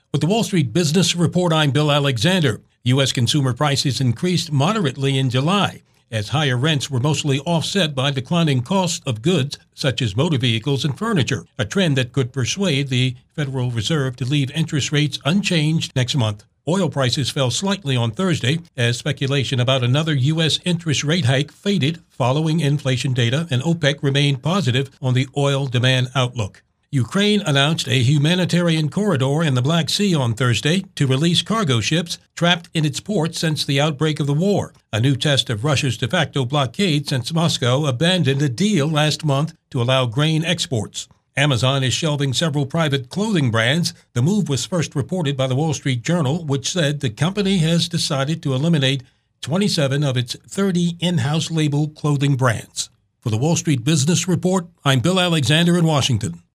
With the Wall Street Business Report, I'm Bill Alexander. U.S. consumer prices increased moderately in July, as higher rents were mostly offset by declining costs of goods such as motor vehicles and furniture, a trend that could persuade the Federal Reserve to leave interest rates unchanged next month. Oil prices fell slightly on Thursday as speculation about another U.S. interest rate hike faded following inflation data, and OPEC remained positive on the oil demand outlook. Ukraine announced a humanitarian corridor in the Black Sea on Thursday to release cargo ships trapped in its ports since the outbreak of the war, a new test of Russia's de facto blockade since Moscow abandoned a deal last month to allow grain exports. Amazon is shelving several private clothing brands. The move was first reported by the Wall Street Journal, which said the company has decided to eliminate 27 of its 30 in-house label clothing brands. For the Wall Street Business Report, I'm Bill Alexander in Washington.